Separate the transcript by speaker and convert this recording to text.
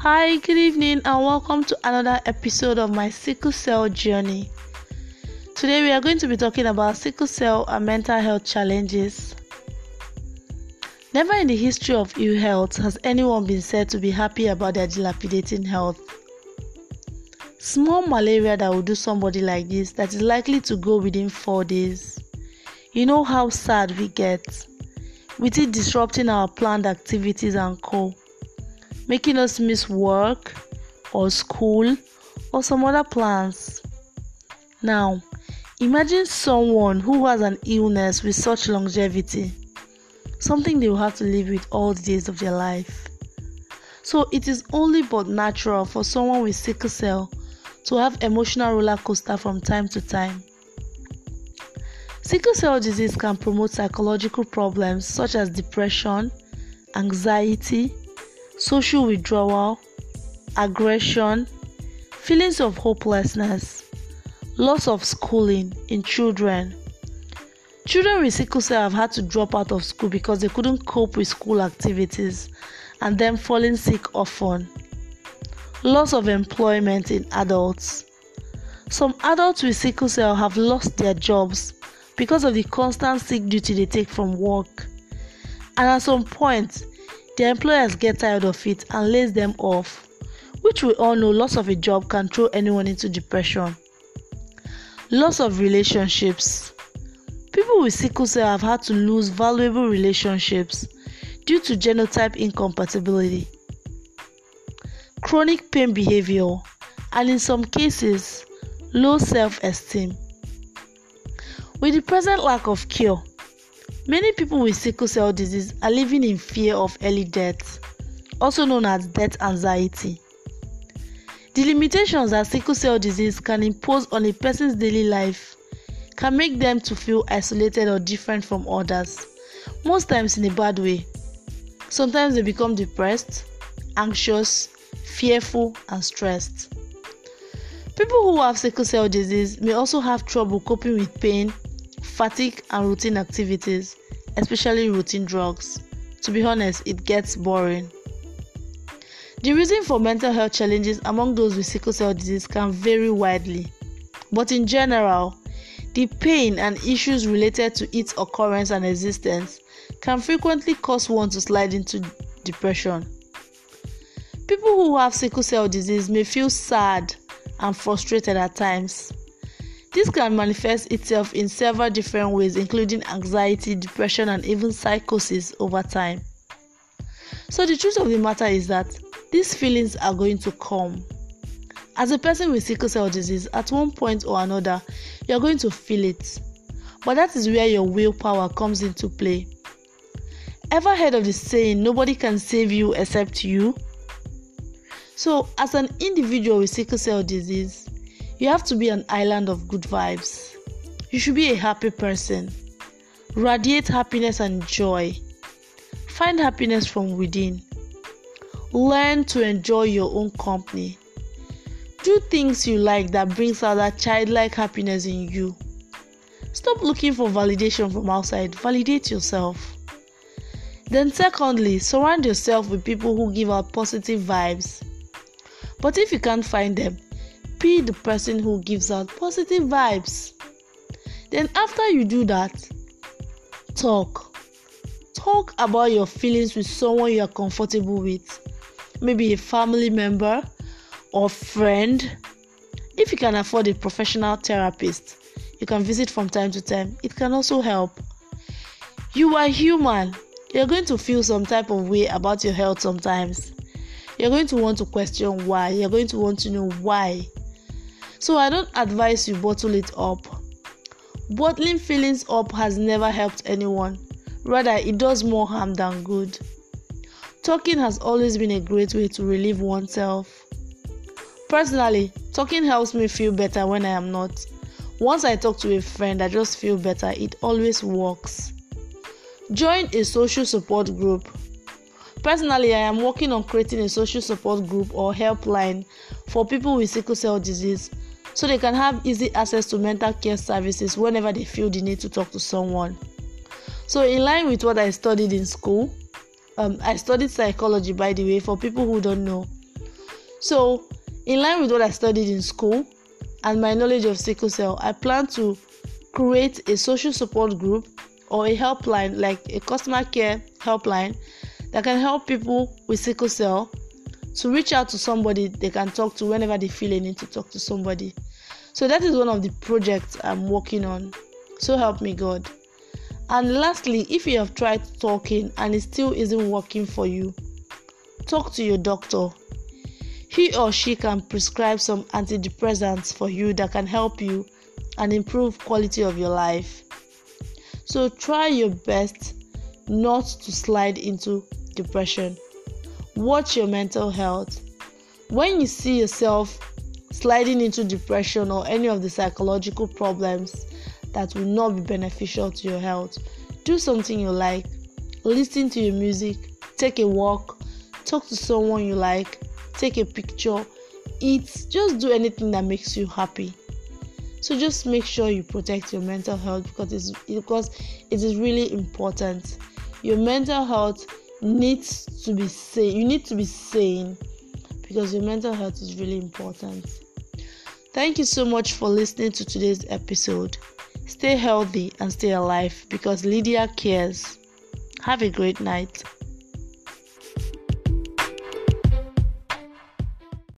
Speaker 1: Hi, good evening, and welcome to another episode of my sickle cell journey. Today, we are going to be talking about sickle cell and mental health challenges. Never in the history of ill health has anyone been said to be happy about their dilapidating health. Small malaria that will do somebody like this that is likely to go within 4 days. You know how sad we get, with it disrupting our planned activities and co. Making us miss work or school or some other plans. Now, imagine someone who has an illness with such longevity, something they will have to live with all the days of their life. So it is only but natural for someone with sickle cell to have emotional roller coaster from time to time. Sickle cell disease can promote psychological problems such as depression, anxiety, social withdrawal, aggression, feelings of hopelessness, loss of schooling in children. Children with sickle cell have had to drop out of school because they couldn't cope with school activities and them falling sick often. Loss of employment in adults. Some adults with sickle cell have lost their jobs because of the constant sick duty they take from work. And at some point, their employers get tired of it and lays them off, which we all know loss of a job can throw anyone into depression. Loss of relationships. People with sickle cell have had to lose valuable relationships due to genotype incompatibility, chronic pain behavior, and in some cases, low self-esteem. With the present lack of cure, many people with sickle cell disease are living in fear of early death, also known as death anxiety. The limitations that sickle cell disease can impose on a person's daily life can make them to feel isolated or different from others, most times in a bad way. Sometimes they become depressed, anxious, fearful, and stressed. People who have sickle cell disease may also have trouble coping with pain, fatigue, and routine activities, especially routine drugs. To be honest, it gets boring. The reason for mental health challenges among those with sickle cell disease can vary widely, but in general, the pain and issues related to its occurrence and existence can frequently cause one to slide into depression. People who have sickle cell disease may feel sad and frustrated at times. This can manifest itself in several different ways, including anxiety, depression, and even psychosis over time. So the truth of the matter is that these feelings are going to come. As a person with sickle cell disease, at one point or another, you're going to feel it. But that is where your willpower comes into play. Ever heard of the saying, nobody can save you except you? So, as an individual with sickle cell disease, you have to be an island of good vibes. You should be a happy person. Radiate happiness and joy. Find happiness from within. Learn to enjoy your own company. Do things you like that brings out that childlike happiness in you. Stop looking for validation from outside. Validate yourself. Then secondly, surround yourself with people who give out positive vibes. But if you can't find them, be the person who gives out positive vibes. Then after you do that, talk about your feelings with someone you are comfortable with. Maybe a family member or friend. If you can afford a professional therapist, you can visit from time to time. It can also help. You are human. You're going to feel some type of way about your health sometimes. You're going to want to question why. You're going to want to know why. So I don't advise you bottle it up. Bottling feelings up has never helped anyone. Rather, it does more harm than good. Talking has always been a great way to relieve oneself. Personally, talking helps me feel better when I am not. Once I talk to a friend, I just feel better. It always works. Join a social support group. Personally, I am working on creating a social support group or helpline for people with sickle cell disease so they can have easy access to mental care services whenever they feel the need to talk to someone. So in line with what I studied in school, I studied psychology, by the way, for people who don't know. So, in line with what I studied in school and my knowledge of sickle cell, I plan to create a social support group or a helpline, like a customer care helpline that can help people with sickle cell to reach out to somebody they can talk to whenever they feel a need to talk to somebody. So that is one of the projects I'm working on. So help me God. And lastly, if you have tried talking and it still isn't working for you, talk to your doctor. He or she can prescribe some antidepressants for you that can help you and improve quality of your life. So try your best not to slide into depression. Watch your mental health. When you see yourself sliding into depression or any of the psychological problems that will not be beneficial to your health, do something you like. Listen to your music, take a walk, talk to someone you like, take a picture, eat, just do anything that makes you happy. So just make sure you protect your mental health because it is really important. Your mental health needs to be sane. You need to be sane because your mental health is really important. Thank you so much for listening to today's episode. Stay healthy and stay alive because Lydia cares. Have a great night.